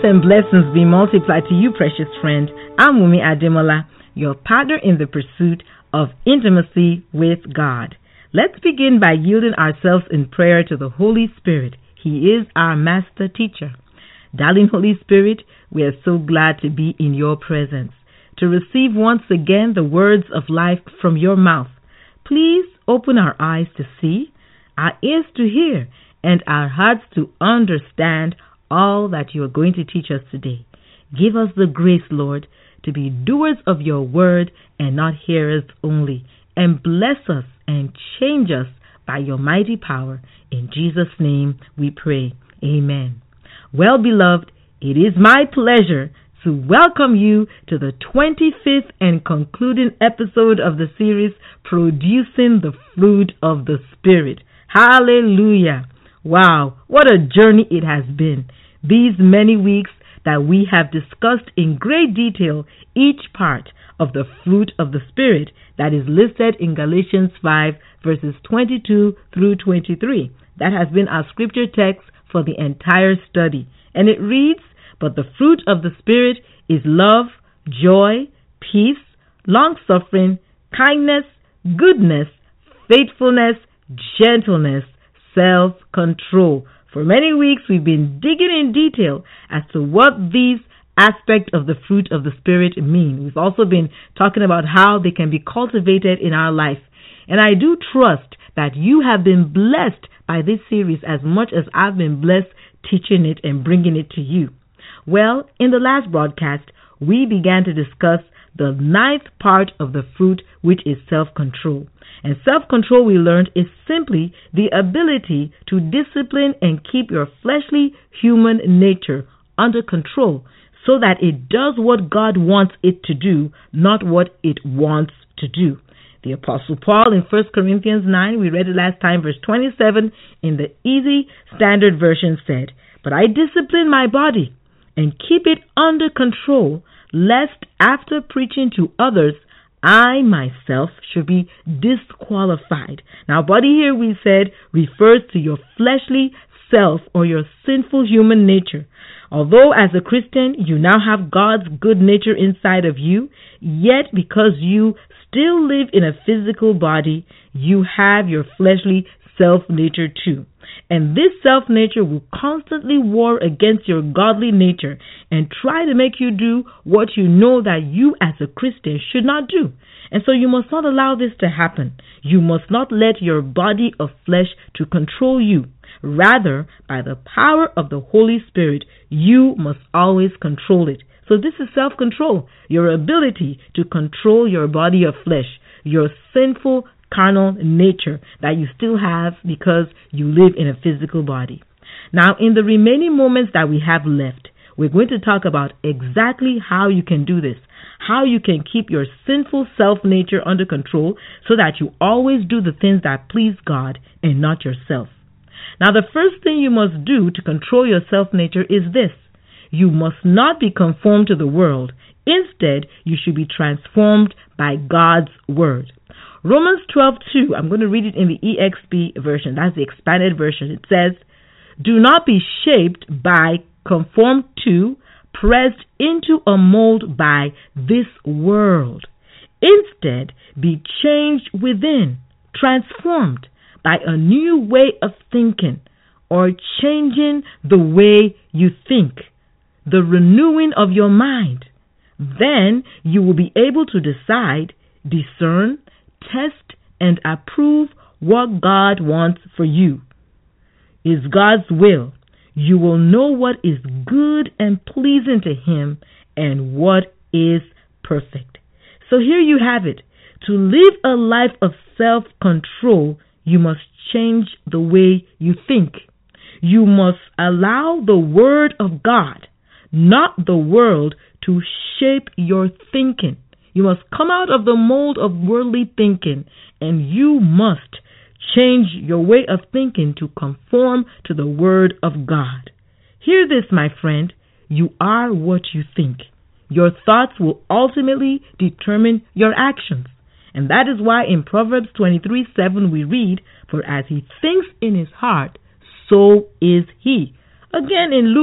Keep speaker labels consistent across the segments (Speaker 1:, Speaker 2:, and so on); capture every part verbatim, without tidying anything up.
Speaker 1: and blessings be multiplied to you, precious friend. I'm Wumi Ademola, your partner in the pursuit of intimacy with God. Let's begin by yielding ourselves in prayer to the Holy Spirit. He is our master teacher. Darling Holy Spirit, we are so glad to be in your presence, to receive once again the words of life from your mouth. Please open our eyes to see, our ears to hear, and our hearts to understand all that you are going to teach us today. Give us the grace, Lord, to be doers of your word and not hearers only, and bless us and change us by your mighty power. In Jesus' name we pray. Amen. Well, beloved, it is my pleasure to welcome you to the twenty-fifth and concluding episode of the series, Producing the Fruit of the Spirit. Hallelujah. Wow, what a journey it has been. These many weeks that we have discussed in great detail each part of the fruit of the Spirit that is listed in Galatians five verses twenty-two through twenty-three. That has been our scripture text for the entire study. And it reads, "But the fruit of the Spirit is love, joy, peace, long-suffering, kindness, goodness, faithfulness, gentleness, self-control." For many weeks, we've been digging in detail as to what these aspects of the fruit of the Spirit mean. We've also been talking about how they can be cultivated in our life. And I do trust that you have been blessed by this series as much as I've been blessed teaching it and bringing it to you. Well, in the last broadcast, we began to discuss the ninth part of the fruit, which is self-control. And self-control, we learned, is simply the ability to discipline and keep your fleshly human nature under control so that it does what God wants it to do, not what it wants to do. The Apostle Paul in First Corinthians nine, we read it last time, verse twenty-seven, in the Easy Standard Version said, "But I discipline my body and keep it under control, lest after preaching to others, I myself should be disqualified." Now, body here, we said, refers to your fleshly self or your sinful human nature. Although as a Christian, you now have God's good nature inside of you, yet because you still live in a physical body, you have your fleshly self-nature too. And this self-nature will constantly war against your godly nature and try to make you do what you know that you as a Christian should not do. And so you must not allow this to happen. You must not let your body of flesh to control you. Rather, by the power of the Holy Spirit, you must always control it. So this is self-control, your ability to control your body of flesh, your sinful carnal nature that you still have because you live in a physical body. Now, in the remaining moments that we have left, we're going to talk about exactly how you can do this, how you can keep your sinful self-nature under control so that you always do the things that please God and not yourself. Now, the first thing you must do to control your self-nature is this. You must not be conformed to the world. Instead, you should be transformed by God's word. Romans twelve two, I'm going to read it in the E X P version. That's the expanded version. It says, "Do not be shaped by, conformed to, pressed into a mold by this world. Instead, be changed within, transformed by a new way of thinking, or changing the way you think, the renewing of your mind. Then you will be able to decide, discern, test, and approve what God wants for you. Is God's will. You will know what is good and pleasing to Him and what is perfect." So here you have it. To live a life of self-control, you must change the way you think. You must allow the Word of God, not the world, to shape your thinking. You must come out of the mold of worldly thinking, and you must change your way of thinking to conform to the Word of God. Hear this, my friend. You are what you think. Your thoughts will ultimately determine your actions. And that is why in Proverbs twenty-three seven we read, "For as he thinks in his heart, so is he." Again in Luke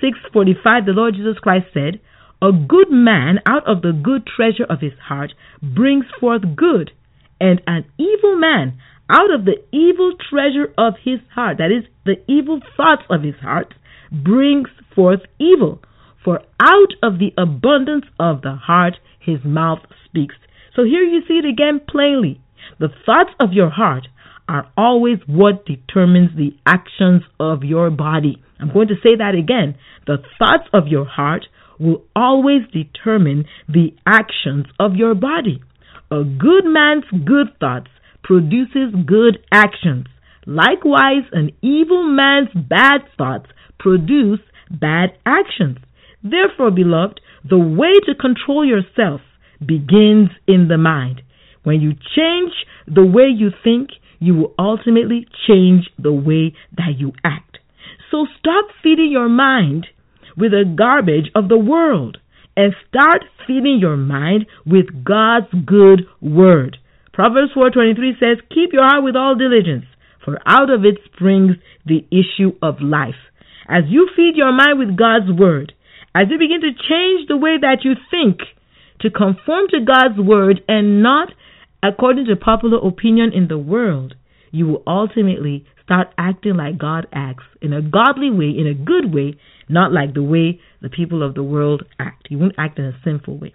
Speaker 1: six forty-five, the Lord Jesus Christ said, "A good man out of the good treasure of his heart brings forth good, and an evil man out of the evil treasure of his heart," that is, the evil thoughts of his heart, "brings forth evil. For out of the abundance of the heart his mouth speaks." So here you see it again plainly. The thoughts of your heart are always what determines the actions of your body. I'm going to say that again. The thoughts of your heart will always determine the actions of your body. A good man's good thoughts produces good actions. Likewise, an evil man's bad thoughts produce bad actions. Therefore, beloved, the way to control yourself begins in the mind. When you change the way you think, you will ultimately change the way that you act. So stop feeding your mind with the garbage of the world and start feeding your mind with God's good word. Proverbs four twenty-three says, "Keep your heart with all diligence, for out of it springs the issue of life." As you feed your mind with God's word, as you begin to change the way that you think to conform to God's word and not according to popular opinion in the world, you will ultimately start acting like God acts, in a godly way, in a good way, not like the way the people of the world act. You won't act in a sinful way.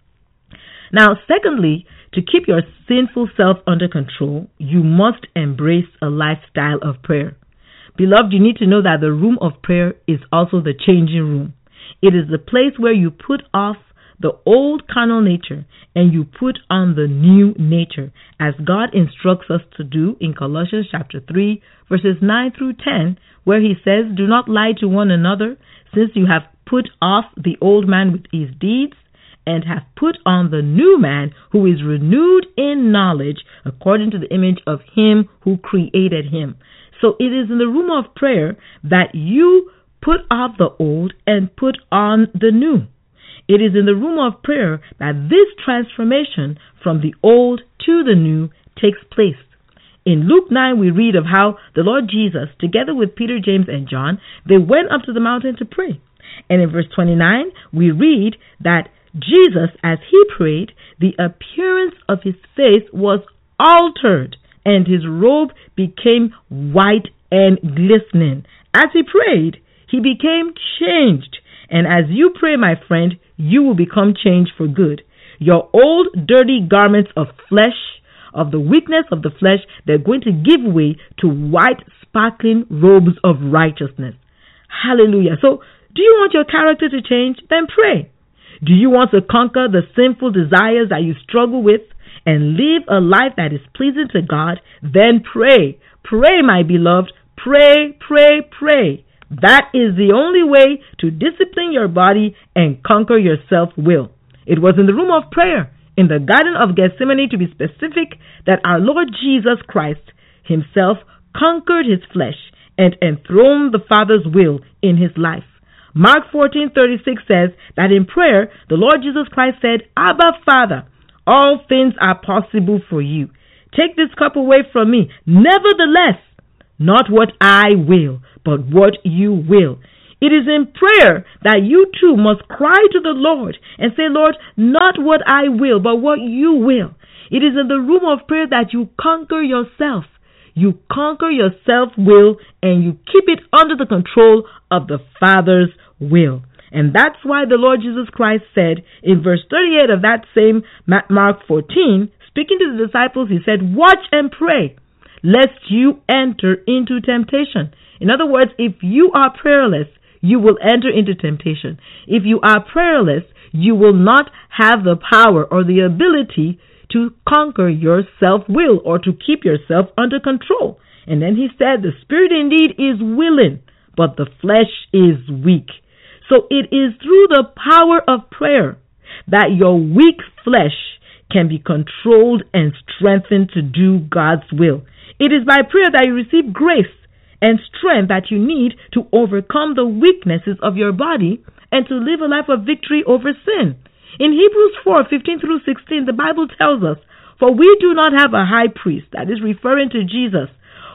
Speaker 1: Now, secondly, to keep your sinful self under control, you must embrace a lifestyle of prayer. Beloved, you need to know that the room of prayer is also the changing room. It is the place where you put off the old carnal nature and you put on the new nature, as God instructs us to do in Colossians chapter three, verses nine through ten, where he says, "Do not lie to one another, since you have put off the old man with his deeds, and have put on the new man, who is renewed in knowledge according to the image of him who created him." So it is in the room of prayer that you put off the old and put on the new. It is in the room of prayer that this transformation from the old to the new takes place. In Luke nine, we read of how the Lord Jesus, together with Peter, James, and John, they went up to the mountain to pray. And in verse twenty-nine, we read that Jesus, as he prayed, the appearance of his face was altered, and his robe became white and glistening. As he prayed, he became changed. And as you pray, my friend, you will become changed for good. Your old dirty garments of flesh, of the weakness of the flesh, they're going to give way to white sparkling robes of righteousness. Hallelujah. So, do you want your character to change? Then pray. Do you want to conquer the sinful desires that you struggle with and live a life that is pleasing to God? Then pray. Pray, my beloved. Pray, pray, pray. That is the only way to discipline your body and conquer your self-will. It was in the room of prayer, in the Garden of Gethsemane to be specific, that our Lord Jesus Christ himself conquered his flesh and enthroned the Father's will in his life. Mark fourteen thirty-six says that in prayer, the Lord Jesus Christ said, "Abba, Father, all things are possible for you. Take this cup away from me. Nevertheless, not what I will, but what you will." It is in prayer that you too must cry to the Lord and say, "Lord, not what I will, but what you will." It is in the room of prayer that you conquer yourself. You conquer your self-will and you keep it under the control of the Father's will. And that's why the Lord Jesus Christ said in verse thirty-eight of that same Mark fourteen, speaking to the disciples, he said, "Watch and pray, lest you enter into temptation." In other words, if you are prayerless, you will enter into temptation. If you are prayerless, you will not have the power or the ability to conquer your self-will or to keep yourself under control. And then he said, the spirit indeed is willing, but the flesh is weak. So it is through the power of prayer that your weak flesh can be controlled and strengthened to do God's will. It is by prayer that you receive grace and strength that you need to overcome the weaknesses of your body and to live a life of victory over sin. In Hebrews four fifteen through sixteen, the Bible tells us, "For we do not have a high priest," that is referring to Jesus,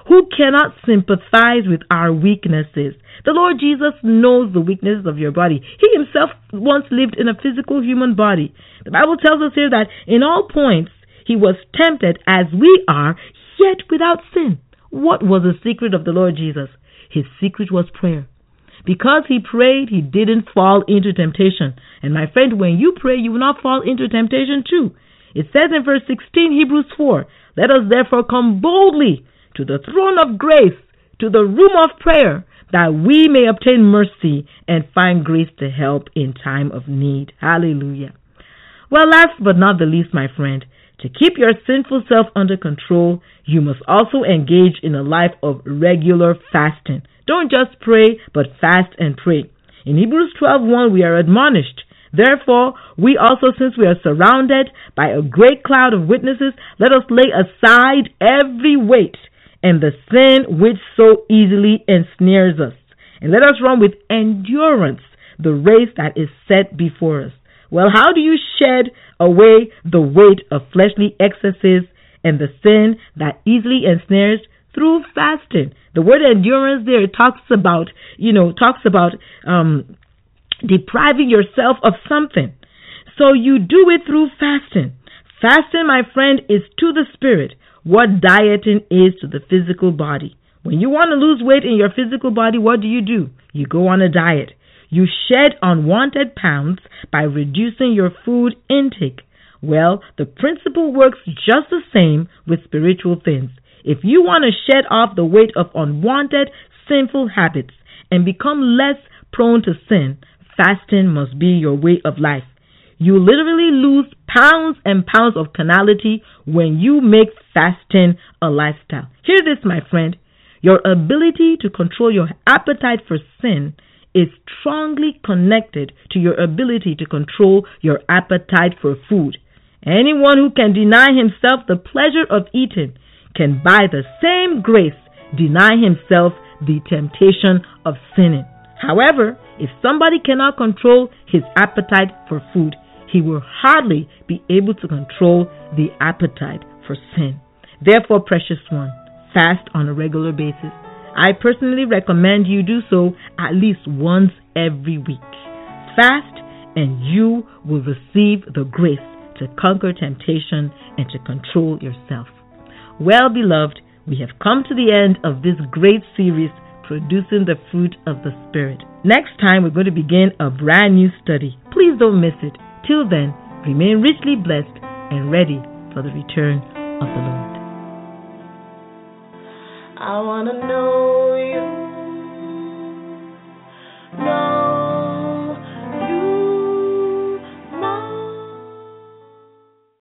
Speaker 1: who cannot sympathize with our weaknesses. The Lord Jesus knows the weaknesses of your body. He himself once lived in a physical human body. The Bible tells us here that in all points he was tempted as we are, yet without sin. What was the secret of the Lord Jesus? His secret was prayer. Because he prayed, he didn't fall into temptation. And my friend, when you pray, you will not fall into temptation too. It says in verse sixteen, Hebrews four, let us therefore come boldly to the throne of grace, to the room of prayer, that we may obtain mercy and find grace to help in time of need. Hallelujah. Well, last but not the least, my friend, to keep your sinful self under control, you must also engage in a life of regular fasting. Don't just pray, but fast and pray. In Hebrews twelve one, we are admonished, therefore, we also, since we are surrounded by a great cloud of witnesses, let us lay aside every weight and the sin which so easily ensnares us. And let us run with endurance the race that is set before us. Well, how do you shed away the weight of fleshly excesses and the sin that easily ensnares? Through fasting. The word endurance there talks about, you know, talks about um, depriving yourself of something. So you do it through fasting. Fasting, my friend, is to the spirit what dieting is to the physical body. When you want to lose weight in your physical body, what do you do? You go on a diet. You shed unwanted pounds by reducing your food intake. Well, the principle works just the same with spiritual things. If you want to shed off the weight of unwanted sinful habits and become less prone to sin, fasting must be your way of life. You literally lose pounds and pounds of carnality when you make fasting a lifestyle. Hear this, my friend. Your ability to control your appetite for sin is strongly connected to your ability to control your appetite for food. Anyone who can deny himself the pleasure of eating can by the same grace deny himself the temptation of sinning. However, if somebody cannot control his appetite for food, he will hardly be able to control the appetite for sin. Therefore, precious one, fast on a regular basis. I personally recommend you do so at least once every week. Fast and you will receive the grace to conquer temptation and to control yourself. Well, beloved, we have come to the end of this great series, Producing the Fruit of the Spirit. Next time, we're going to begin a brand new study. Please don't miss it. Till then, remain richly blessed and ready for the return of the Lord.
Speaker 2: I want to know you.